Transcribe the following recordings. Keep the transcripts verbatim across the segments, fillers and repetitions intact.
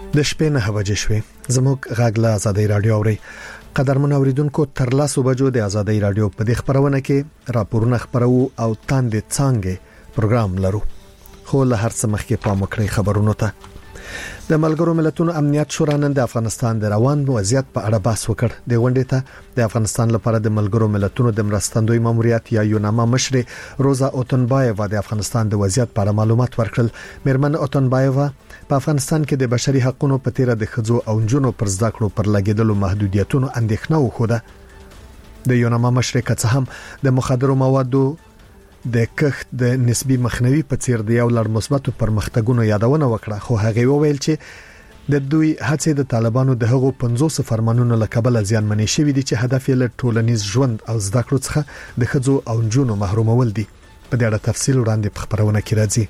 د شپې نه بجې شوې زموږ غږ له آزادۍ رادیو اوري. قدرمن اوریدونکو تر لاسو بجو د آزادۍ رادیو په دې خبرونه کې راپورونه خبرو او تاندې څنګه پروګرام لرو. خو له هر څه مخکې پام وکړئ خبرونو ته. د ملګرو ملتونو امنیت شورا نن د افغانستان د روان وضعیت په اړه بحث وکړ. د غونډې ته د افغانستان لپاره د ملګرو ملتونو د مرستندوی ماموریت یا یوناما مشر روزا اوتنبایوا د افغانستان د وضعیت په اړه معلومات ورکړل. میرمن اوتنبایوا په افغانستان کې د بشري حقوقو په تیر د خځو او نجونو پر زده کړو پر لګیدلو محدودیتونو اندېښنه وښوده. د یوناما مشر کڅ هم د مخدرو موادو د کښت د نسبی مخنیوي په څیر د یو لړ مثبتو پرمختګونو یادونه وکړه. خو هغه وویل چې د دوی هڅې د طالبانو د هغو پنځوس فرمانونو لکبل ځانمنې شوې دي چې هدف یې له ټولنیز ژوند او زده کړو څخه د خځو او نجونو محرومول دي. په دې اړه تفصیل وړاندې په خبرونه کې راځي.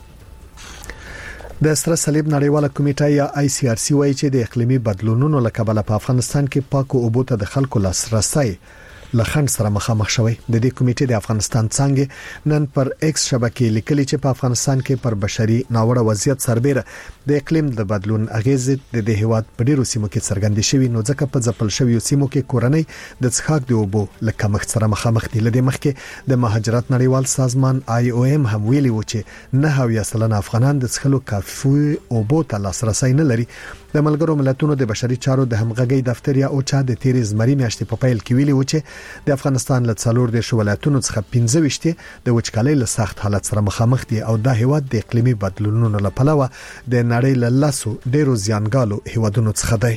د سره صلیب نړیواله کمیټه یا آی سی آر سی وايي چې د اقلیمي بدلونونو لکبل په افغانستان کې پاکو اوبو ته د خلکو لاسرسي لخند سره مخامخ شوی. د دې کمیټې د افغانستان څنګه نن پر ایکس شبکې لیکلي چې په افغانستان کې پر بشري ناوړه وضعیت سربېره د اقلیم د بدلون اغیز د دې هیواد په ډیرو سیمو کې څرګندې شوی. نو ځکه په ځپل شوی سیمو کې کورنۍ د څښاک د اوبو لکه مخ سره مخامخ دي. لدې مخکې د مهاجرت نړیوال سازمان آی او ام هم ویلي و چې نه هویا سلنه افغانان د څښلو کافي اوبو ته لاسرسي نه لري. د ملګرو ملتونو د بشري چارو د همغږي دفتر یا اوچا د تیرې زمري میاشتې په پیل کې ویلي و چې د افغانستان له څلور د ولایتونو څخه پنځه وشته د وچکالۍ له سخت حالت سره مخامخ دي او د هیواد د اقلیمي بدلونونو له پلوه د نړۍ له لاسو ډیرو زیانګالو هیوادونو څخه دی.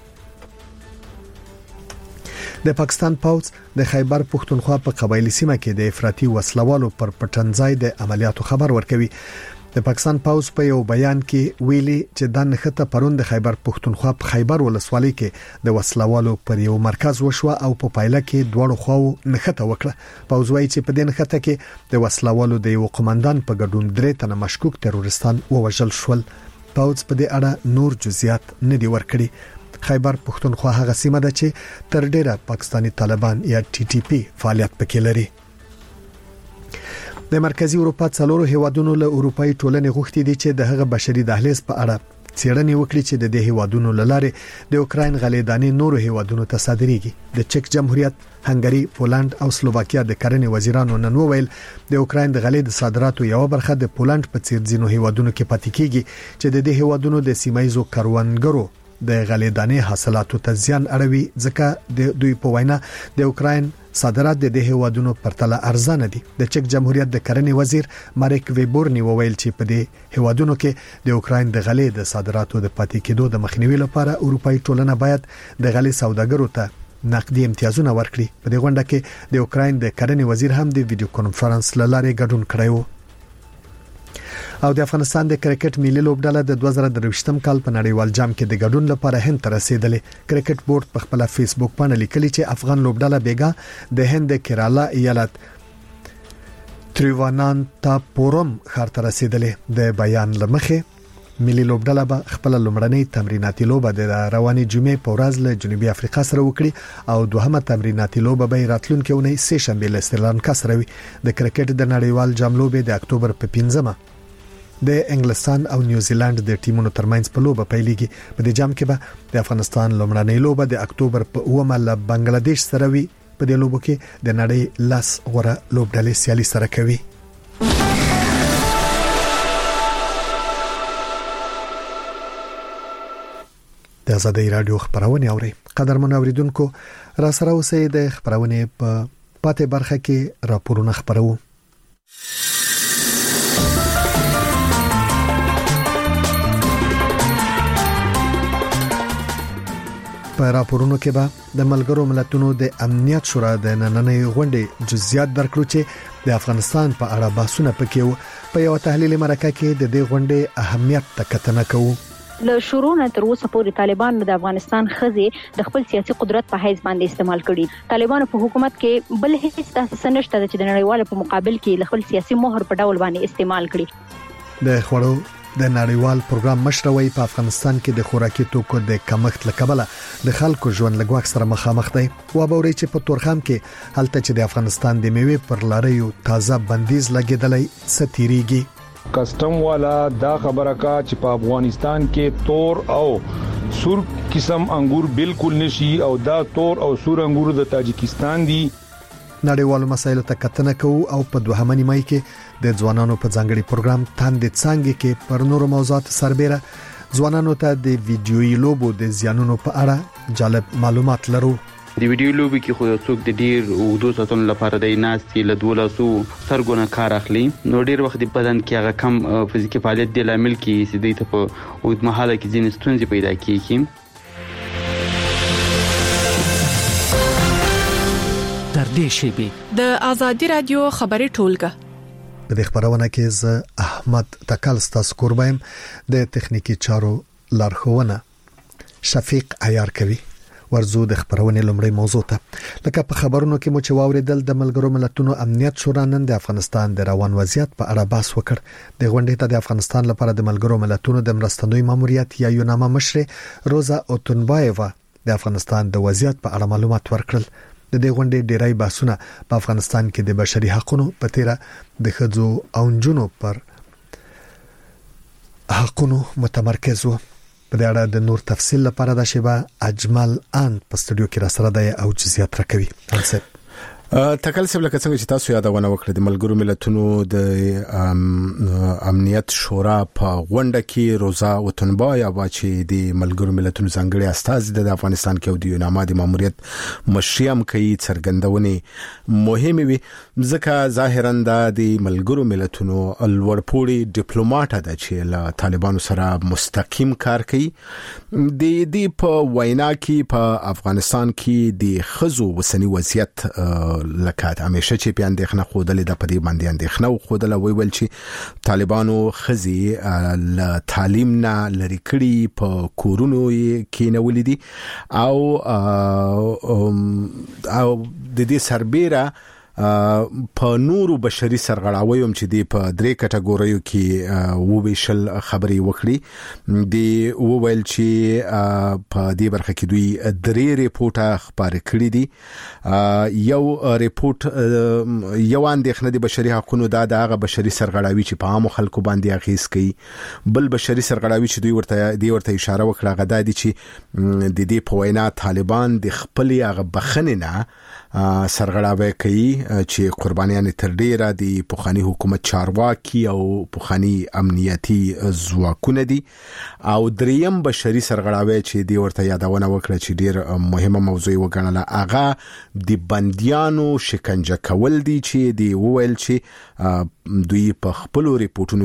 د پاکستان پوځ د خیبر پښتونخوا په قبایلی سیمه کې د افراطي وسلوالو پر پټنځای د عملیاتو خبر ورکوي. د پاکستان پوځ په یو بیان کې ویلي چې د نخته پرون د خیبر پښتونخوا په خیبر ولسوالۍ کې د وسلوالو پر یو مرکز وشو او په پایله کې دوړو خو نخته وکړه. پوځ وایي چې په دې نخته کې د وسلوالو د یو قومندان په ګډون درې تنه مشکوک تروریستان ووژل شول. پوځ په دې اړه نور جزئیات نه دی ورکړي. خیبر پښتونخوا هغه سیمه ده چې تر ډیره پاکستانی طالبان یا ټي ټي پی فعالیت پکې لري. د مرکزی اروپا څلورو هیوادونو له اروپאי ټولنې غوښتي دي چې د هغه بشري دهلیز په اړه څېړنې وکړي چې د دې هیوادونو لاره د اوکراین غلیدانې نورو هیوادونو ته صادرېږي. د چک جمهوریت، هنګری، پولند او سلوواکیا د کرنې وزیرانو نن وویل د اوکراین د غلې د صادراتو یو برخه د پولند په څیر ځینو هیوادونو کې پاتې کیږي چې د دې هیوادونو د سیمایزو کروندګرو د غلیدانې حاصلاتو ته زیان اړوي. ځکه د دوی په وینا د اوکراین صادرات د دې هیوادونو پرتله ارزانه دي. د چک جمهوریت د کرنې وزیر مارک ویبورنی وویل چې په دې هیوادونو کې د اوکراین د غلې د صادراتو د پاتې کېدو د مخنیوي لپاره اروپאי ټولنه باید د غلې سوداګرو ته نقدي امتیازونه ورکړي. په دې غونډه کې د اوکراین د کرنې وزیر هم د ویډیو کانفرنس لاره ګډون کړی و. او د افغانستان د کرکټ ملي لوبډله د دوه زره درویشتم کال په نړیوال جام کې د ګډون لپاره هند ته رسیدلې. کرکټ بورډ په خپل فیسبوک باندې لیکلي چې افغان لوبډله بیګا د هند کیرالا ایالت تریوانانتاپورم ښار ته رسیدلې. د بیان لمخې ملي لوبډله به خپل لومړنۍ تمریناتي لوبه د رواني جمعې په ورځ له جنوبي افریقا سره وکړي او دوهمه تمریناتي لوبه به راتلونکي اونۍ سه شنبه له سریلانکا سره وي. د کرکټ د نړیوال جام لوبې د اکتوبر په پنځمه د انګلستان او نیوزیلند د ټیمونو ترمنځ په لوبه پیلېږي. په دې جام کې به د افغانستان لومړنۍ لوبه د اکتوبر په اومه له بنگلاديش سره وي. په دې لوبو کې د نړۍ لاس غوړه لوبډلې سیالي سره کوي. د آزادۍ رادیو خبرونه اوري. قدرمن اوریدونکو را سره اوسئ. د خبرونه په پاتې برخه کې راپورونه خبرو. په راپورونو کې به د ملګرو ملتونو د امنیت شورا د نننۍ غونډې جزئیات درکړو چې د افغانستان په اړه بحثونه پکې وو. په یو تحلیلي مرکه کې د دې غونډې اهمیت ته کتنه کوو. له شروع نه تر اوسه پورې طالبان د افغانستان خزي د خپل سیاسي قدرت په حیث باندې استعمال کړي. طالبان په حکومت کې بل هیڅ تاسیس نشته چې د نړیوالو په مقابل کې خپل سیاسي مهر په ډول باندې استعمال کړي. د خړو د نړیوال پروګرام مشروي په افغانستان کې د خوراکي توکو د کمښت لکبله د خلکو ژوند لګواک سره مخامخ دی. و به وري چې په تورخم کې هلته چې د افغانستان د میوې پر لارې یو تازه بندیز لګیدلې ستېریږي کسٹم والا دا خبره کا چې په افغانستان کې تور او سور قسم انګور بالکل نشي او دا تور او سور انګور د تاجکستان دي. نړیوالو مسایلو ته کتنه کوو او په دوهمه نیمه کې د ځوانانو په ځانګړي پروګرام تاندې څنګه کې پر نورو موضوعات سربېره ځوانانو ته د ویډیويي لوبو د زیانونو په اړه جالب معلومات لرو. د ویډیو لوبي کې خو څوک د ډیر اوږدو ساتونو لپاره د ناستي له دولسو سرګونه کار اخلي نو ډیر وخت په بدن کې هغه کم فزیکي فعالیت د لامل کې سیدي ته په اوږد مهاله کې ځینې ستونزې پیدا کیږي. تر دې شی د ازادي رادیو خبري ټولګه په دې خبرونه کې ز احمد تکل ستاسو قربایم د تخنیکی چارو لارښوونه شفیق عیار کوي. ورزو د خبرونه لومړی موضوع ته لکه په خبرونو کې مو چې واوریدل د ملګرو ملتونو امنیت شورا نن د افغانستان د روان وضعیت په اړه بحث وکړ. د غونډې ته د افغانستان لپاره د ملګرو ملتونو د مرستندوی ماموریت یا یوناما مشر روزا اوتونبایوا د افغانستان د وضعیت په اړه معلومات ورکړل. د دې غونډې ډیری بحثونه په افغانستان کې د بشري حقوقو په تیره د ښځو او نجونو پر حقوقو متمرکز وو. په دې اړه د نور تفصیل لپاره د شیبه اجمل ان په استودیو کې را سره دی او جزئیات راکوي. انصب تکل سب لکه څنګه چې تاسو یادونه وکړه د ملګرو ملتونو د امنیت شورا په غونډه کې روزا اوتونبایوا چې د ملګرو ملتونو ځانګړي استاذ د افغانستان کې او د یوناما د ماموریت مشریم کوي څرګندونه مهمه وي ځکه ظاهرا د ملګرو ملتونو لوړپوړي ډیپلوماټ ده چې له طالبانو سره مستقیم کار کوي. د دې په وینا کې په افغانستان کې د خزو وسنی وضعیت لکه همیشه چې په اندېښنه خودلې د پدې باندې اندېښنه خودله ویل چې طالبانو خزي ل تعلیم نه لري کړي په کورونو کې نولې دي او او د دې سربېره په نورو بشري سرغړاویو چې دی په درې کټګوریو کې وویشل خبري وکړي دی وویل چې په دې برخه کې دوی درې ریپورټه خبرې کړې دي. یو ریپورت یو اندېښنه د بشري حقوقو د هغه بشري سرغړاوي چې په عام خلکو باندې اغیز کوي. بل بشري سرغړاوي چې دوی ورته دی ورته اشاره وکړه غدا دي چې د دې په وینا طالبان د خپل هغه بخنه نه سرغړاوي کوي چې قربانیان تر ډیره د پوخانی حکومت چارواکي او پوخانی امنیتي ځواکونه دي. او دریم بشري سرغړاوي چې دی ورته یادونه وکړه چې ډیر مهمه موضوع وګڼله هغه د بنديانو شکنجه کول دي چې دی وویل چې دوی په خپل ریپورتونو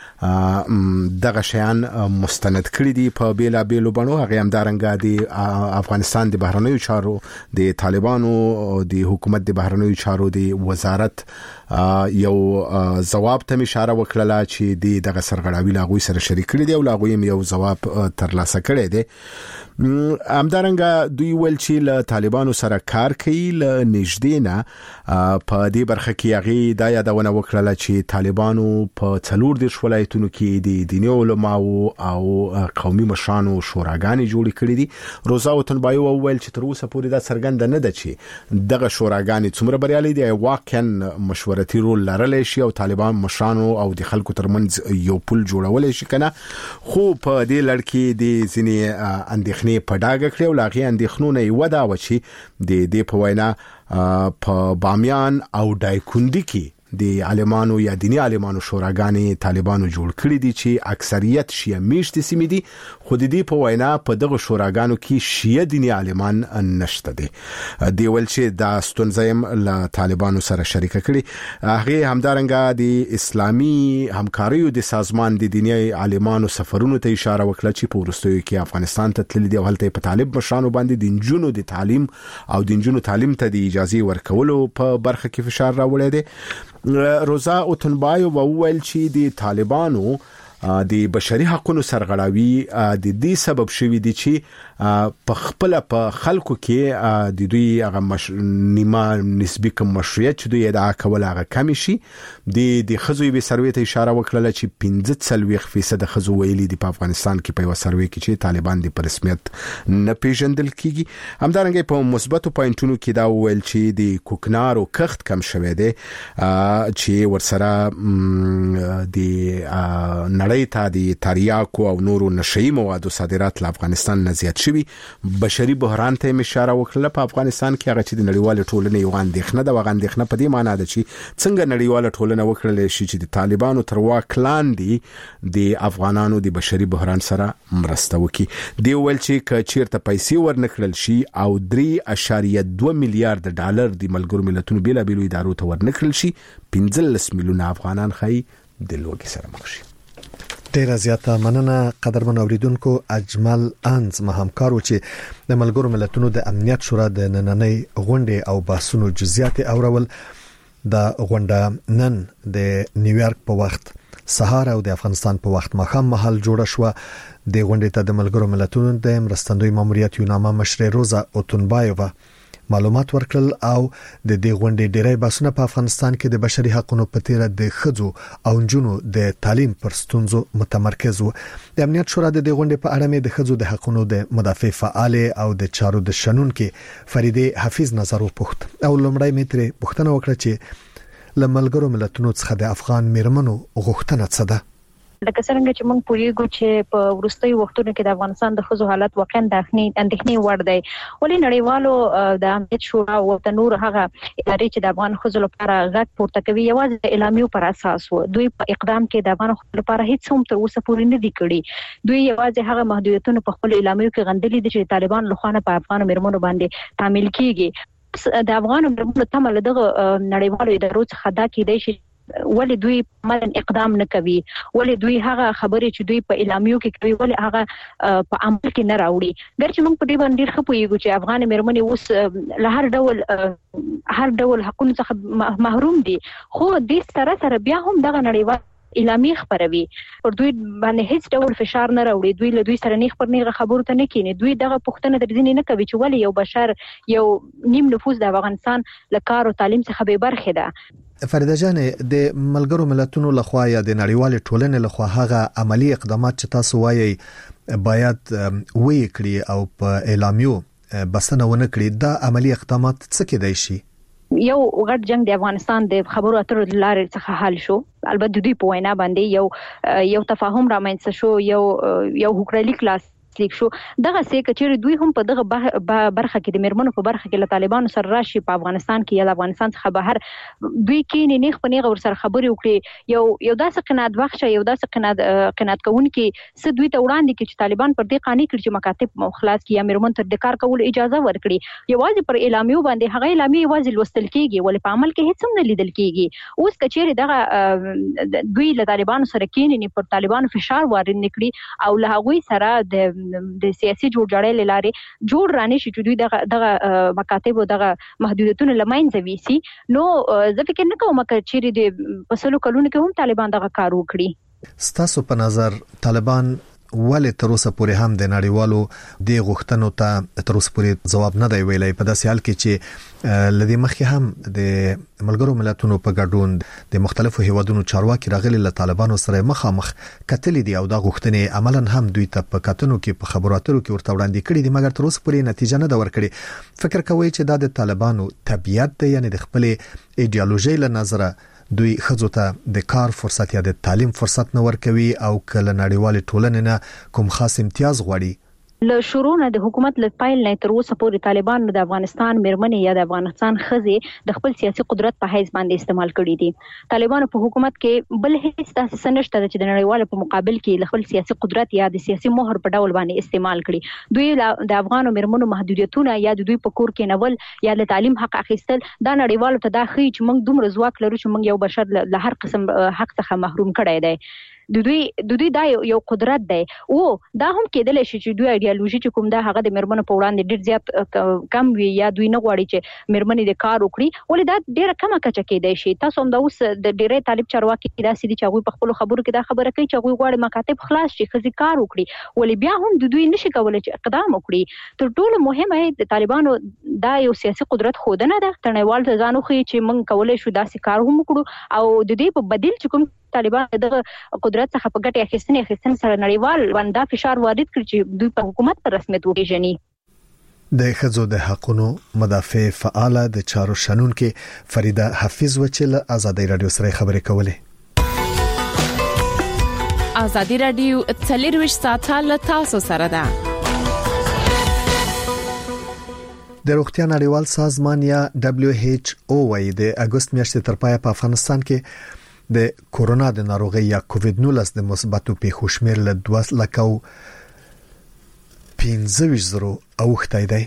کې دغه شیان مستند کړی دي په بیلا بیلو بڼو. هغه هم دارنګه د افغانستان د بهرنیو چارو د طالبانو د حکومت د بهرنیو چارو د وزارت یو جواب ته اشاره وکړه چې د دغه سرغړاوي لاغوي سره شریک کړی دی او لاغوي یو جواب ترلاسه کړی دی. همدارنګه دوی ول چې له طالبانو سره کار کوي له نږدې نه په دې برخه کې هغه د یادونه وکړه چې طالبانو په څلور د ولایتونو کې د دیني علماو او قومي مشرانو شوراګانې جوړې کړې دي. روزا اوتونبایوا وویل چې تر اوسه پورې دا څرګنده نه ده چې دغه شوراګانې څومره بریالي دي واقعا مشورتي رول لرلی شي او طالبان مشرانو او د خلکو ترمنځ یو پل جوړول شي کنه. خو په دې لړ کې د ځینې اندېښنې په ډاګه کړو لاغي اندېښنونه یو دا و چې د دې په وینا په بامیان او دایکندي کې د عالمانو یا دینی عالمانو شوراګانې طالبانو جوړ کړی دي چې اکثریت شیعه میشتي سیمې دي. خو د دې په وینا په دغه شوراګانو کې شیعه دینی عالمان نشته دي. دی ول چې دا ستونزه له طالبانو سره شریک کړي. هغه همدارنګه د اسلامي همکاریو د سازمان د دینی عالمانو سفرونو ته اشاره وکړه چې په ورستیو کې افغانستان ته تللي دي او هلته په طالب مشرانو باندې د نجونو د تعلیم او د نجونو تعلیم ته د اجازه ورکولو په برخه کې فشار راوړی دی. روزا اوتونبایوا وویل چې د طالبانو د بشري حقوقو سرغړاوي د دې سبب شوی دی چې په خپل په خلکو کې د دوی هغه مش... نیمه نسبی کم مشروعیت چې دوی ادعا کول هغه کم شي. د د خزوی به سروې ته اشاره وکړه چې پنځه څلويخ فیصد خزو ویلي دی په افغانستان کې په یو سروې کې چې طالبان د رسمیت نه پیژندل کیږي. همدارنګه په مثبتو پوینټونو کې دا ویل چې د کوکنارو کښت کم شوه دی چې ورسره د نړۍ ته د تریاکو او نورو نشئی موادو صادرات له افغانستان نه زیات شوي. بشري بحران ته اشاره وکړه په افغانستان کې هغه چې د نړیوال ټولنې یو اندېښنه د وغندېښنه په دې معنی ده چې څنګه نړیوال ټولنه وکړل شي چې د طالبانو تر واک لاندې د افغانانو د بشري بحران سره مرسته وکړي. دی ویل چې کچیرته پیسې ورنکړل شي او درې اشاریه دوه میلیارډ ډالر د ملګرو ملتونو بیل بیل ادارو ته ورنکړل شي پنځلس میلیونه افغانان خای د لوګي سره مخ شي. ډیره زیاته مننه قدرمن اوریدونکو. اجمل انز مهمکارو چې د ملګرو ملتونو د امنیت شورا د نننۍ غونډې او بحثونو جزئیات اورول. د غونډه نن د نیویارک په وخت سهار او د افغانستان په وخت ماښام مهال جوړه شو. د غونډې ته د ملګرو ملتونو د مرستندوی ماموریت یونامه مشر روزا اوتونبایووا معلومات ورکړل او د دې غونډې ډیری بحثونه په افغانستان کې د بشري حقوقو په تیر د خځو او نجونو د تعلیم پر ستونزو متمرکز وو. د امنیت شورا د دې غونډې په اړه مې د خځو د حقوقو د مدافع فعال او د چارو د شنن کې فریده حفیظ نظر وپوښت او لمړی مې ترې پوښتنه وکړه چې له ملګرو ملتونو څخه د افغان میرمنو غوښتنه څه ده. لکه څنګه چې موږ پوهیږو چې په وروستي وختونو کې د افغانستان د خزو حالت واقعا د اندېښنې وړ دی. ولې نړیوالو د امنیت شورا او د نور هغه ادارې چې د افغان خزو لپاره غږ پورته کوي یوازې د اعلامیو پر اساس وو. دوی په اقدام کې د افغان خزو لپاره هیڅ هم تر اوسه پورې نه دي کړی. دوی یوازې هغه محدودیتونه په خپل اعلامیو کې غندلي دي چې طالبان له خوا په افغان میرمنو باندې تعمیل کیږي. د افغان میرمنو تمل دغه نړیوالو ادارو څخه دا کیدای شي ولې دوی عملاً اقدام نه کوي، ولې دوی هغه خبرې چې دوی په اعلامیو کې کوي ولې هغه په عمل کې نه راوړي. ګرچې موږ په دې باندې ډېر ښه پوهیږو چې افغان میرمنې اوس له هر ډول هر ډول حقوقو څخه محروم دي، خو دې سره سره بیا هم دغه نړیوال اعلامیه خبروي پر دوی باندې هیڅ ډول فشار نه راوړي. دوی له دوی سره نه خبر نه خبرو ته نه کینی. دوی دغه پوښتنه در ځینې نه کوي چې ولې یو بشر یو نیم نفوس د افغانستان له کار او تعلیم څخه به برخه ده. فریده جان، د ملګرو ملتونو لخوا یا د نړیوال ټولنې لخوا هغه عملی اقدامات چې تاسو وایي باید وې کړی او په اعلامیو بسنه ونه کړی، دا عملی اقدامات څه کېدای شي؟ یو غټ جنگ د افغانستان د خبرو اترو لارې څخه حل شو. البته دوی په وینا باندې یو یو تفاهم رامنځته شو، یو یو حکومتي کلاس لیک شو. دغه څه کچېر دوی هم په دغه برخه کې د میرمنو په برخه کې له طالبانو سره راشي په افغانستان کې یا د افغانستان څخه بهر دوی کې نه نه خپنه ور سره خبرې وکړي. یو یو داسې قناعت بخښه یو داسې قناعت قناعت کوونکي څه دوی ته وړاندې کې چې طالبان پر دې قانوني کړي چې مکاتب مخالفت کې یا میرمن تر د کار کول اجازه ورکړي. یوازې پر اعلامیو باندې هغه اعلامیه یوازې لوستل کیږي ولې په عمل کې هیڅ هم نه لیدل کیږي. اوس کچېر دغه دوی له طالبانو سره کېنې پر طالبانو فشار وارد نکړي او له هغوی سره د د سیاسي جوړجاړي لارې جوړ رانه شي چې دوی دغه دغه مکاتب او دغه محدودیتونه لمنځه ویسي. نو زه فکر نه کوم چې د پسلو کلونو کې هم طالبان دغه کار وکړي. ستاسو په نظر طالبان ولې تر اوسه پورې هم د نړیوالو د غوښتنو ته تر اوسه پورې جواب نه دی ویلی، په داسې حال کې چې لدی مخکې هم د ملګرو ملتونو په ګډون د مختلفو هیوادونو چارواکي راغلي له طالبانو سره مخامخ کتلې دي او دا غوښتنې عملاً هم دوی ته په کتنو کې په خبرو اترو کې ورته وړاندې کړي دي، مګر تر اوسه پورې نتیجه نه ده ورکړې. فکر کوي چې دا د طالبانو طبيعت دی، یعنی د خپل ایدئولوژي له نظره دوی خځو ته د کار فرصت یا د تعلیم فرصت نه ورکوي او کله نړیوال ټولنې نه کوم خاص امتیاز غواړي؟ له شروع نه د حکومت له پایل نه تر اوسه پورې طالبان د افغانستان میرمنې یا د افغانستان ښځې د خپل سیاسي قدرت په حیث باندې استعمال کړي دي. طالبانو په حکومت کې بل هیڅ تاسیس نشته چې د نړیوال په مقابل کې خپل سیاسي قدرت یا د سیاسي مهر په ډول باندې استعمال کړي. دوی د افغانو میرمنو محدودیتونه یا د دوی په کور کې نول یا د تعلیم حق اخیستل دا نړیوالو ته دا خي چې موږ دومره ځواک لرو چې موږ یو بشر له هر قسم حق څخه محروم کړي دی. د دوی د دوی دا یو قدرت دی او دا هم کېدل شي چې دوی ایډیالوژي چې کوم دا هغه د مرمنو په وړاندې ډیر زیات کم وي یا دوی نه غواړي چې مرمنې د کار وکړي ولې دا ډیره کمه کچه کېدای شي. تاسو هم دا اوس د ډیرې طالب چارواکي دا سړي چې هغه په خپل خبرو کې دا خبره کوي چې هغه غواړي مکاتب خلاص شي خزي کار وکړي ولې بیا هم د دوی نشي کولای چې اقدام وکړي. تر ټولو مهمه د طالبانو دا یو سیاسي قدرت خودنه ده تنوال ته ځانو خو چې موږ کولای شو داسې کار هم وکړو او د دې په بدیل چې کوم طالبان د قدرت څخه په ګټه اخیستنې اخیستن سره نړیوال وندا فشار وارد کړ چې دوی په حکومت پر رسمیت وپیژني. د ښځو د حقوقو مدافع فعاله د چارو شنون کې فریده حفیظ وچل آزادۍ رادیو سره خبرې کولې. آزادۍ رادیو څلرویشت ساعته له تاسو سره ده. د روغتیا نړیوال سازمان یا دبليو ایچ او وايي د اگست میاشتې تر پایه په افغانستان کې د کورونا د ناروغي یا کووډ نولس د مثبتو پیښو شمېر له دوه لک او پنځه ویشت زره اوښتی دی.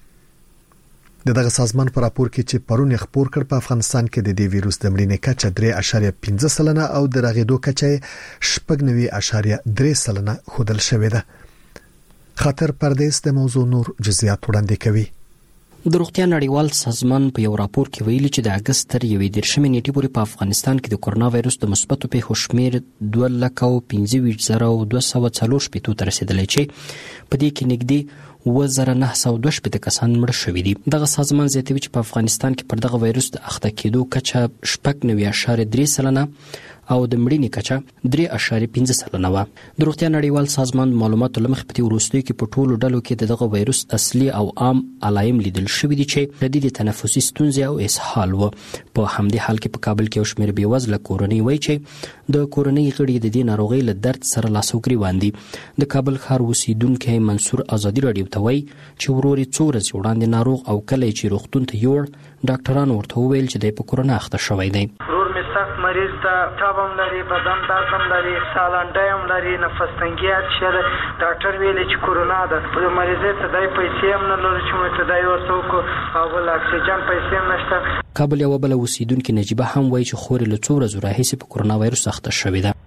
د دغه سازمان په راپور کې چې پرون خبر کړ په افغانستان کې د دې وایروس د مړینې کچه درې اعشاریه پنځه سلنه او د رغېدو کچه شپږ نوي اعشاریه درې سلنه خودل شوې ده. خاطر پردیس د موضوع نور جزئیات وړاندې کوي. د روغتیا نړیوال سازمان په یو راپور کې ویلي چې د اگست تر یوې دیرشمې نیټې پورې په افغانستان کې د کورونا وایروس د مثبتو پیښو شمېر دوه لک او پنځه ویشت زره او دوه سوه څلور شپېته ته رسیدلی چې په دې کې نږدې اووه زره نه سوه دوه شپېته کسان مړه شوي دي. دغه سازمان زیاتوي چې په افغانستان کې پر دغه وایروس د اخته کېدو کچه شپږ نوي اعشاریه درې سلنه او د مړینې کچه درې اعشاریه پنځه سلنه وه. د روغتیا نړیوال سازمان معلوماتو له مخې په دې وروستیو کې په ټولو ډلو کې د دغه وایروس اصلي او عام علایم لیدل شوي دي چې شدید تنفسي ستونزې او اسهال و. په همدې حال کې په کابل کې یو شمېر بېوزله کورنۍ وایي چې د کورنۍ غړي د دې ناروغۍ له درد سره لاس او ګریوان دي. د کابل ښار اوسیدونکی منصور آزادي راډیو ته وایي چې ورور یې څو ورځې وړاندې ناروغ او کله چې روغتون ته یوړ ډاکټرانو ورته وویل چې دی په کورونا اخته شوی دی. سخت مریض ته تاب هم لري بدن درد هم لري سالانډی هم لري نفس تنګي شته. ډاکټر ویلي چې کورونا ده. د مریض ته دای پیسې هم نه لري چې مو ته دای ورته کو او بل اکسیجن پیسې هم نشته. کابل یو بل اوسیدونکو نجيبه هم وایي چې خوري له څو ورځې راهیسې په کورونا وایروس اخته شوې ده.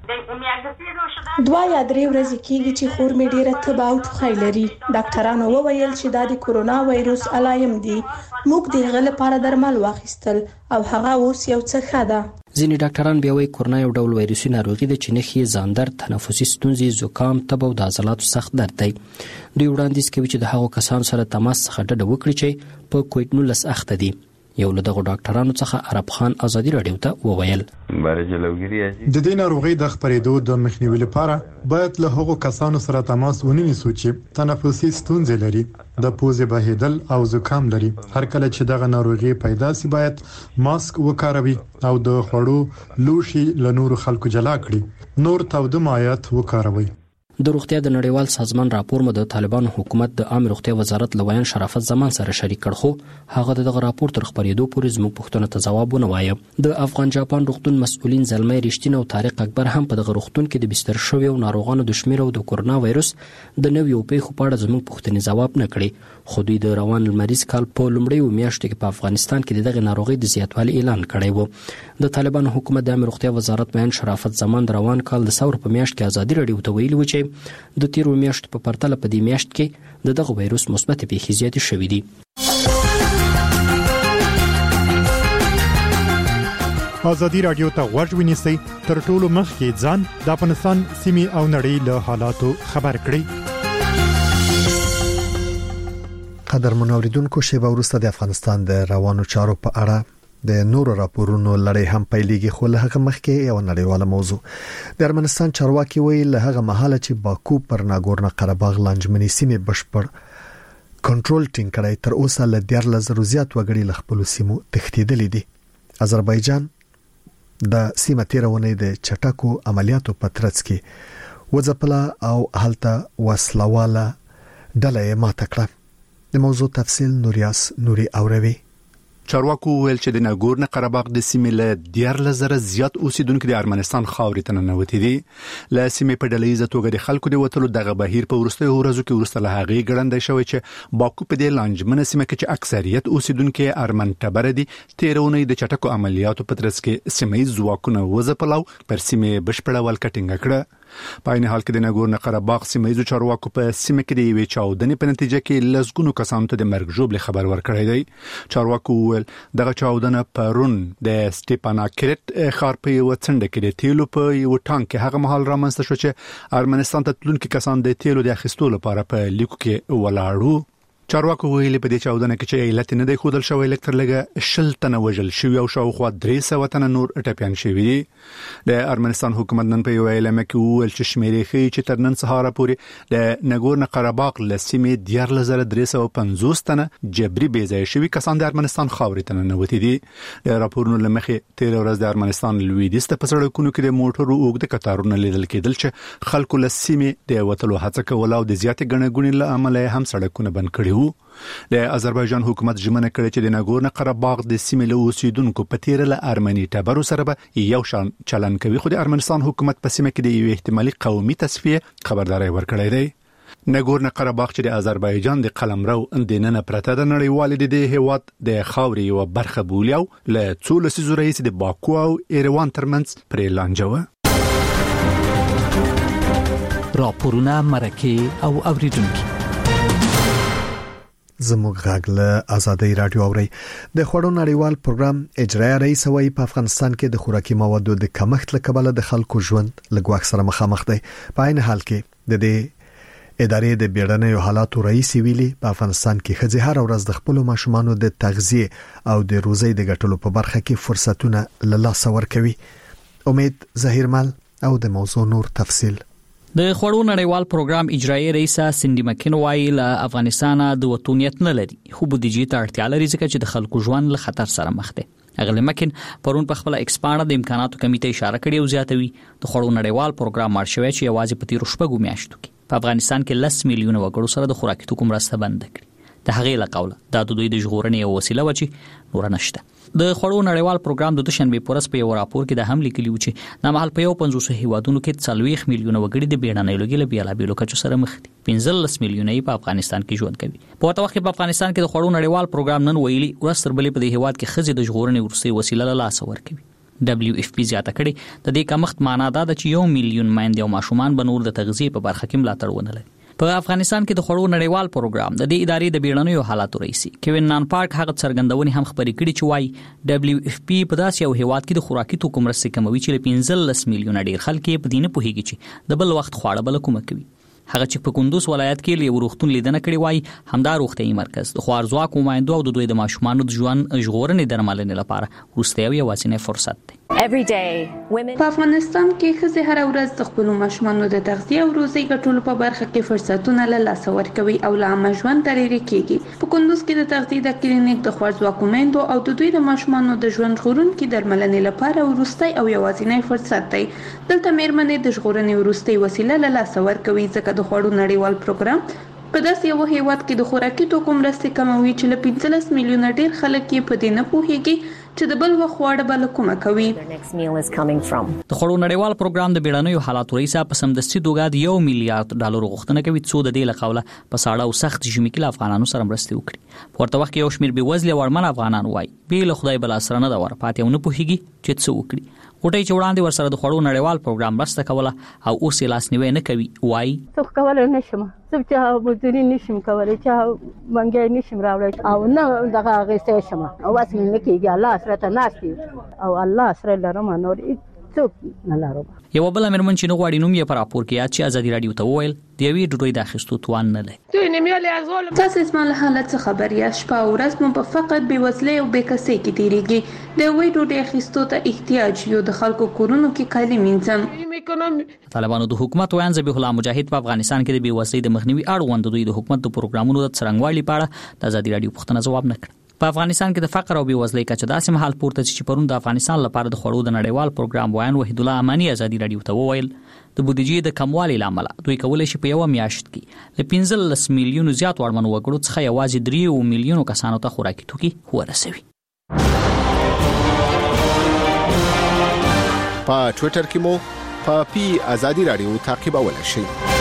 دوا یا درې ورځې کېږي چې خور مې ډیره تبه او ټوخی لري. ډاکټرانو وویل چې دا د کورونا وایروس علایم دي. موږ د هغه لپاره درمل واخیستل او هغه اوس یو څه ښه ده. ځینې ډاکټران بیا وایي کورونا یو ډول وایروسي ناروغي ده چې نښې ځاندر، تنفسي ستونزې، زکام، تبه او د عضلاتو سخت درد دی. دوی وړاندیز کوي چې د هغو کسانو سره تماس څخه ډډه وکړي چې په کووډ نولس اخته دي. یو له دغه ډاکټرانو څخه عرب خان آزادي راډیو ته وویل د دې ناروغۍ د خپرېدو د مخنیوي لپاره باید له هغو کسانو سره تماس ونیسو چې تنفسي ستونزې لري، د پوزې بهیدل او زکام لري. هر کله چې دغه ناروغي پیدا سي باید ماسک وکاروي او د خوړو لوښي له نورو خلکو جلا کړي. نور تاوده مایعات وکاروي. د روغتیا د نړیوال سازمان راپور مو د طالبانو حکومت د عام روغتیا وزارت لویان شرافت زمان سره شریک کړ خو هغه دغه راپور تر خبرېدو پورې زموږ پوښتنو ته ځواب ونه وایه. د افغان جاپان روغتون مسؤلین زلمي رښتین او طارق اکبر هم په دغه روغتون کې د بستر شویو ناروغانو د شمیر او د کورونا وایروس د نویو پیښو په اړه زموږ پوښتنې ځواب نه کړي. خو دوی د روان لمریز کال په لومړیو میاشتو کې په افغانستان کې دغه ناروغي د زیاتوالي اعلان کړی و. د طالبانو حکومت د عام روغتیا وزارت بیان شرافت زمان د روان کال د ثور په میاشت کې آزادي راډیو ته ویلي و چې د تیرو میاشتو په پرتله په دې میاشت کې د دغه وایروس مثبت پیښې زیاتې شوې دي. آزادي راډیو ته غوږ ونیسئ تر ټولو مخکې ځان د افغانستان سیمې او نړۍ له حالاتو خبر کړئ. قدر منوریدونکو شیبه وروسته د افغانستان د روانو چارو په اړه د نورو راپورونو لړۍ هم پیلېږي خو له هغه مخکې یو نړیواله موضوع. د ارمنستان چارواکي وایي له هغه مهاله چې باکو پر ناګورنو قرهباغ لانجمنې سیمې بشپړ کنټرول ټینګ کړی تر اوسه له دیارلس زرو زیات وګړي له خپلو سیمو تښتېدلي دي. آذربایجان د سیمه تیرونې د چټکو عملیاتو په ترڅ کې وځپله او هلته وسلواله ډله یې ماته کړه. د موضوع تفصیل نوریاس نوري اوروي چارواکو ویل چې د ناګورنو قرهباغ د سیمې له دیارلس زره زیات اوسیدونکو د ارمنستان خاورې ته ننوتي دي. له سیمې په ډلهییزه توګه د خلکو د وتلو دغه بهیر په وروستیو ورځو کې وروسته له هغې ګړندی شوی چې باکو په دې لانجمنه سیمه کې چې اکثریت اوسیدونکو ارمن ټبر دي تیرونی د چټکو عملیاتو په ترڅ کې سیمې ځواکونه وځپلو پر سیمې بشپړه ولکټینګ کړه. په عین حال کې د ناګورنو قرهباغ سیمې چارواکو په سیمه کې د یوې چاودنې په نتیجه کې لسګونو کسانو ته د مرګ ژوبل خبر ورکړی دی. چارواکو ویل دغه چاودنه پرون د سټیپاناکرت ښار په یو څنډه کې د تیلو په یو ټانک کې هغه مهال رامنځته شو چې ارمنستان ته تلونکي کسان د تیلو د اخیستلو لپاره په لیکو کې ولاړو. چارواکو ویلي په دې چاودنه کې چې علت نه دی ښودل شوی، لکتر لګه شل تنه وژل شوي او شاوخوا درې سوه تنه نور ټپیان شوي دي. د ارمنستان حکومت نن په یو اعلامیه کې وویل چې شمیرې ښیي چې تر نن سهاره پورې د ناګورنو قرهباغ له سیمې دیارلس زره درې سوه پنځوس تنه جبري بې ځایه شوي کسان د ارمنستان خاورې ته ننوتي دي. د راپورونو له مخې تېره ورځ د ارمنستان لویدیځ ته په سړکونو کې د موټرو اوږده کتارونه لیدل کېدل چې خلکو له سیمې د وتلو هڅه کوله او د زیاتې ګڼه ګوڼې له امله هم سړکونه بند کړي وو. د آذربایجان حکومت ژمنه کړې چې د ناګورنو قرهباغ د سیمې له اوسیدونکو په تیره له ارمني ټبرو سره به یو شان چلن کوي، خو د ارمنستان حکومت په سیمه کې د یو احتمالي قومي تصفیه خبرداري ورکړې ده. ناګورنو قرهباغ چې د آذربایجان د قلمرو د نن پرته د نړیوال د هیواد د خاورې یو برخه بولي او له څو لسیزو رئیس د باکو او ایروان ترمنځ پرې لانجه. راپورونه مرکه او اوریدونکو زموږ غږ له آزادۍ رادیو اوري. د خوړو نړیوال پروګرام اجرایي رئیس وایي په افغانستان کې د خوراکي موادو د کمښت له کبله د خلکو ژوند له ګواښ سره مخامخ دی. په عین حال کې د دې ادارې د بیړنیو حالاتو رئیس ویلي په افغانستان کې ښځې هر ورځ د خپل ماشومانو د تغذیه او د روزي د ګټلو په برخه کې فرصتونه له لاسه ورکوي. امید ظهیرمل او د موضوع نور تفصیل. د خوړو نړیوال پروګرام اجرایي رئیس سندي مکین وایي له افغانستان د وطنیت نه لري، خو بودیجې ته اړتیا لري ځکه چې د خلکو ژوند له خطر سره مخ دی. اغلی مکین پرون په خپل ایکسپانډ د امکاناتو کمی ته اشاره کړې او زیاتوي د خوړو نړیوال پروګرام مارشوي چې یوازې په تیرو شپږو میاشتو کې په افغانستان کې لس میلیونه وګړو سره د خوراکي توکو مرسته بند کړې. د هغې له قوله دا د دوی د ژغورنې یو وسیله و چې نور نشته. د خوړو نړیوال پروګرام د دوشنبه پورس په یو راپور کې د هم لیکلی و چې د مهال په یو پنځوس هیوادونو کې څلوېښت میلیونه وګړي د بیړنۍ لوګي له بیلابېلو کچو سره مخ دي. پنځلس میلیونه په افغانستان کې ژوند کوي. په وخت کې په افغانستان کې د خوړو نړیوال پروګرام نن ویلي ورستر بلې په دې هیواد کې خزي د ژغورنې ورسې وسیله له لاس ورکوي. دبليو اف پی زیاته کړي د دې کمښت معنا دا ده چې یو میلیون مایندې او ماشومان به نور د تغذیه په برخه کې ملاتړ ونه لري. په افغانستان کې د خوړو نړیوال پروګرام د دې ادارې د بیړنیو حالاتو رئیس کوین نان پارک هغه څرګندونې هم خبرې کړي چې وايي دبليو اف پی په داسې یو هیواد کې د خوراکي توکو مرستې کموي چې له پنځلس میلیونه ډیر خلک په دینه پوهیږي چې د بل وخت خواړه بل کومه کوي. هغه چې په کندوز ولایت کې له وروختون لیدنه کړي وای همدا روغتيایي مرکز د خوارزواک ومایندو او د دوی د ماشومانو د ژوند ژغورنې درملنې لپاره وروستي یو واسینه فرصت دی. په افغانستان کې ښځې هر ورځ د خپل ماشومانو د تغذیه او روزي ګټلو په برخه کې فرصتونه له لاسه ورکوي او له عامه ژوند لرې کیږي. په کندوز کې د تغذیه د کلینیک د خوارزواک ومایندو او د دوی د ماشومانو د ژوند ژغورونکي درملنې لپاره وروستي او یوازینی فرصت دی. دلته مېرمنې د ژغورنې وروستي وسیله له لاسه ورکوي ځکه د خوړو نړیوال پروګرام په داسې یو هیواد کې د خوراکي توکو مرستې کموي چې له پنځلس میلیونه ډیر خلک یې په دې نه پوهیږي چې د بل وخت خواړه بل کومه کوي. د خوړو نړیوال پروګرام د بیړنیو حالاتو رئیس په سمدستي توګه د یو میلیارډ ډالر غوښتنه کوي څو د دې لقوله په ساړه او سخت ژمي کې افغانانو سره مرسته وکړي. په ورته وخت کې یو شمېر بې وزله ورمن افغانان وایي به له خدای بل سره نه دا ورپاتې ونه پوهیږي چې څه وکړي. غوټۍ چې وړاندې ورسره د خوړو نړیوال پروګرام مرسته کوله او اوس یې لاس نیوی نه کوي وایي څه کولای نشم زه چې مزدوري نشم کولای چې منګی نشم راوړی او نه دغه غیسه شم او واس مې نه کېږي الله سره ته ناشتي او الله سره لرم نور څوک نه لرم. یو بل امرمن چې نو غواړي نوم یې پر راپور کې یاد چې ازادي رادیو ته وویل د یوې ډوډۍ د اخیستو توان نه لري. تاسو اسمه له حالت څخه خبر یاست شپه او ورځ مو په فقط بېوزلۍ او بېکسۍ کې تېرېږي. د یوې ډوډۍ اخیستو ته احتیاج یو د خلکو کورونو کې کالي مینځم. طالبانو د حکومت ویان ذبیح الله مجاهد په افغانستان کې د بېوزلۍ د مخنیوي اړوند دوی د حکومت د پروګرامونو د څرنګوالي په اړه د ازادي رادیو پوښتنه ځواب نه کړ. په افغانستان کې د فقر او بېوزلۍ کچه داسې مهال پورته چې پرون د افغانستان لپاره د خوړو د نړیوال پروګرام ویان وحید الله امانی ازادي رادیو ته وویل د بودیجې د کموالي لامل دوی کولای شي په یو میاشت کې له پنځلس میلیونو زیات وړمن وګړو څخه یوازې درې میلیونو کسانو ته خوراکي توکي ورسوي. په ټوئیټر کې مو په پی ازادي رادیو تعقیبولای شئ.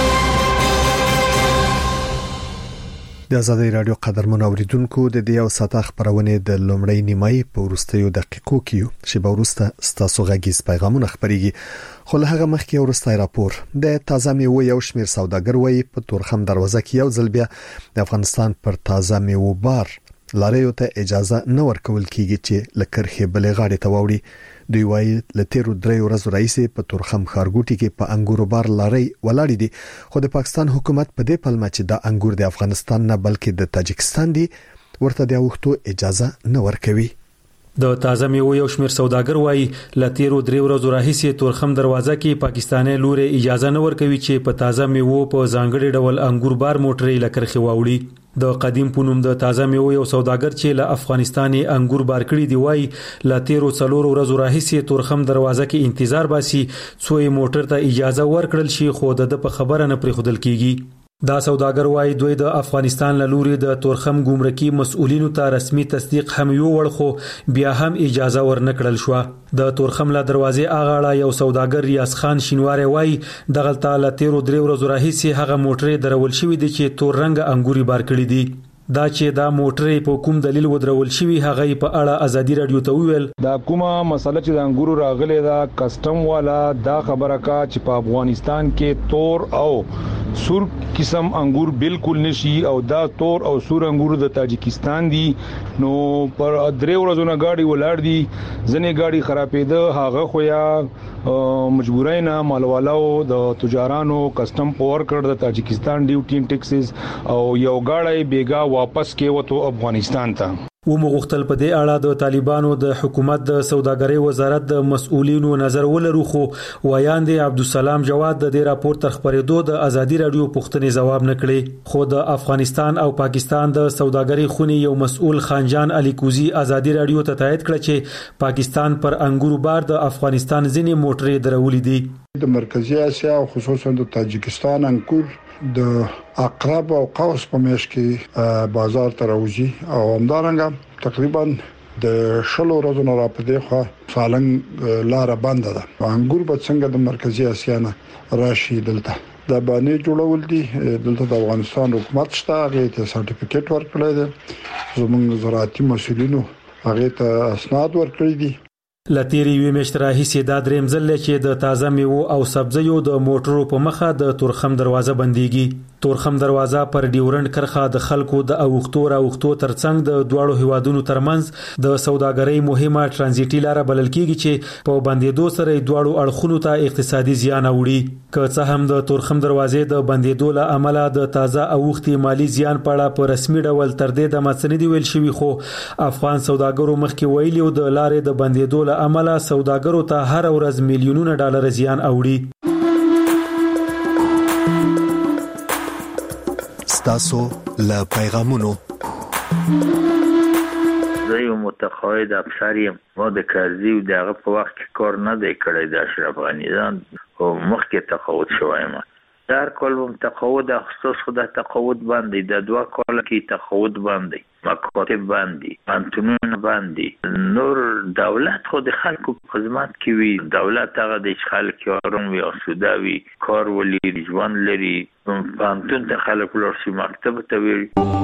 د ازادي رادیو قدرمن اوریدونکو د دې او ساته خبرونه د لومړی نیمای په ورستیو دقیقو کې چې به ورسته ستاسو غږیز پیغامونه خبريږي خو له هغه مخکې ورستای راپور د تازه میوه یو شمیر سوداګر وایي په تورخم دروازه کې یو ځل بیا د افغانستان پر تازه میوه بار لاریو ته اجازه نه ورکول کیږي چې لکرخه بلې غاړې ته ووري. دوی وایي لتیرو درې ورځې رئیس په تورخم خارګوټي کې په انګورو بار لاري ولاړ دي خو د پاکستان حکومت په دې پلمه چې د انګور د افغانستان نه بلکې د تاجکستان دي ورته د وختو اجازه نه ورکوي. د تازه میوه یو شمیر سوداګر وایي لتیرو درې ورځې راهیسې تورخم دروازه کې پاکستاني لوري اجازه نه ورکوي چې په تازه میوه په ځانګړي ډول انګور بار موټرې لکرخي واوړي. د قدیم پونم د تازه میوه یو سوداګر چې له افغانستاني انګور بار کړی دی وایي لتیرو څلور ورځې راهیسې تورخم دروازه کې انتظار باسي څوې موټر ته اجازه ورکړل شي خو د په خبره نه پرې خودل کیږي. دا سوداګر وایي دوی د افغانستان له لوري د تورخم ګمرکي مسؤلینو ته رسمي تصدیق هم یو ورخو بیا هم اجازه ورنکړل شو. د تورخم له دروازې اغاړه یو سوداګر ریاض خان شینواره وایي دغه تاله تیرو درې ورځې راهیسې هغه موټرې درول شوې دي چې تور رنگ انګوري بار کړی دي. دا چې دا موټرې په کوم دلیل ودرول شوی هغه په اړه ازادي رادیو ته ویل دا کومه مسله چې د انګورو راغلي دا کسٹم والا دا خبره کا چې په افغانستان کې تور او سور قسم انګور بالکل نشي او دا تور او سور انګور د تاجکستان دي نو پر درې ورځې نه گاډي ولاړ دي ځنې گاډي خرابېده هغه خو یا مجبورای نه مالوالو د تجارانو کسٹم پور کړ د تاجکستان ډیوټي ټیکسز او یو گاډي بیګا واپس کې وته افغانستان ته. و مغختل په دې اړه د طالبانو د حکومت د سوداګرۍ وزارت د مسؤلینو نظر ولرو خو ویاند عبدالسلام جواد د دې راپور تر خبرېدو د ازادي رادیو پوښتنې جواب نه کړي خو د افغانستان او پاکستان د سوداګرۍ خونی یو مسؤل خانجان علي کوزي ازادي رادیو ته تایید کړ چې پاکستان پر انګورو بار د افغانستان ځینې موټرې درولې دي. د مرکزی اسیا او خصوصا د تاجکستان انګور د اقرب او قوس په میش کې بازار ته راوځي او همدارنګه تقریبا د شلو ورځې را پدې خو سالنګ لار بنده ده. انګور به څنګه د مرکزی اسیا نه راشي دلته د باندې جوړول دي دلته د افغانستان حکومت شته هغه ته سرټیفیکیټ ورکړی دی زموږ زراعتي مسؤلینو هغه ته اسناد ورکړي دي. لتیری وی مشتره هیڅ د دریم ځل چې د تازه میوه او سبزیو د موټرو په مخه د تورخم دروازه بنديږي. تورخم دروازه پر ډیورند کرخه د خلکو د اوختو را اوختو ترڅنګ د دوړو هوادونو ترمنځ د سوداګرۍ مهمه ترانزیټي لار بلل کیږي چې په بندیدو سره دوړو اړخونو ته اقتصادي زیان اوړي. که څه هم د تورخم دروازې د بندیدو له امله د تازه اوختي مالی زیان پړه په رسمي ډول تر دې د مڅنډي ویل شوی خو افغان سوداګرو مخکې ویلي د لارې د بندیدو له عمله سوداګرو ته هر ورځ میلیونونه ډالر زیان اوړي. ستاسو له پیغامونو زه یو متقاعد افسر یم ما د کرزي او دغه په وخت کې کار نه دی کړی د اشرف غنی ځان او مخکې تقاعد شوم در کلم تقاعد اختصاص خود تقاعد باندې د دوا کال کې تقاعد باندې مکاتب باندې پانتونون باندې نور دولت خود خلکو خدمت کوي دولت هغه د خلک یارون وي اسوداوي کار ولي ځوان لري پانتون ته خلک ورسي مکتب ته وي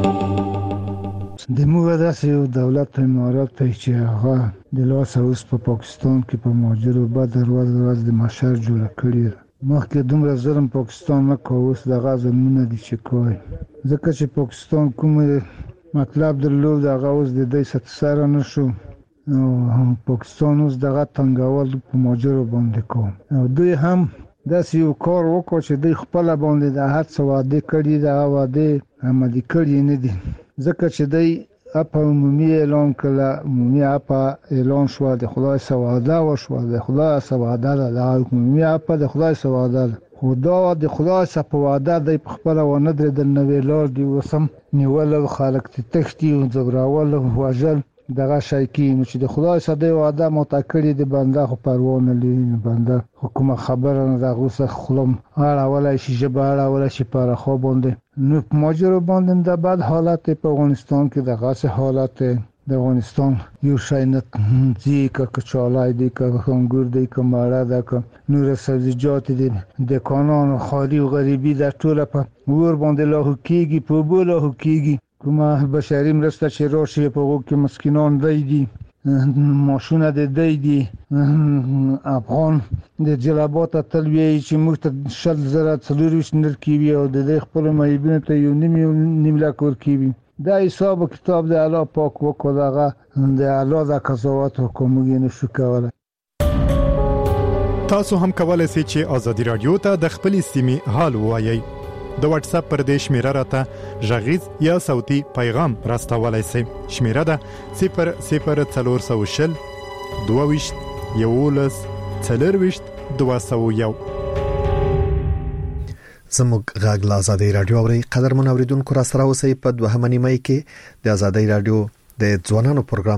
د موږ داسې دولت امارات ته چې هغه د لاس اوس په پاکستان کې په ماجرو بعد ورځ ورځ د مشر جوړ کړی مخکې دومره ظلم پاکستان نه کوي اوس دغه ظلمونه دي چې کوي ځکه چې پاکستان کوم مطلب درلود هغه اوس د دې ستسره نشو او پاکستان اوس دغه تنګول په ماجرو باندې کوي او دوی هم داسې یو کار وکړ چې دوی خپل باندې د هڅه وعده کړي دا وعده عملي کړي نه دي ځکه چې دوی اپا عمومي اعلان کړه عمومي اپا اعلان شو د خدای سواده او شو د خدای سواده د عمومي اپا د خدای سواده خدا د خدای سواده د خپل ونه د نویلار دی وسم نیول خلق تختی او زبراول وجل دغه شای کې نو چې د خدای ساده وعده متکړی د بنده خو پروانه لري بنده حکومت خبره نه دغه څه خلم اړه ولا شي جباړه ولا شي پر خو باندې نو ماجر باندې د بعد حالت په افغانستان کې دغه څه حالت د افغانستان یو شای نه ځي که کچالای دی که انګور دی که ماړه ده که نور سبزیجات دي د کانونو خالی او غریبي د ټوله په ور باندې لاهو کیږي په بوله هو کیږي کومه بشري مرسته چې راشي په وګ کې مسکینان دی دي ماشونه د دی دي افغان د جلبات تلوي چې موږ ته شل زره څلورويش نر کیوي او د خپل مېبینه ته یو نیم نیم لا کور کیوي دا حساب کتاب د الله پاک وکړه دغه د الله د قضاوت حکم یې نشو کولای. تاسو هم کولای شئ چې ازادي رادیو ته د خپل سیمې حال وایي. د واتس اپ پر دې شمیره راته ژغیز یا صوتي پیغام راستولای شئ. شمیره ده صفر صفر څلور سوه شل دوه ویشت یولس څلور ویشت دوه سوه یو. زموږ غږ لا آزادي رادیو اوري قدر منوریدونکو را سره اوسئ په دوهمه نیمه کې د آزادي رادیو د ځوانانو پروګرام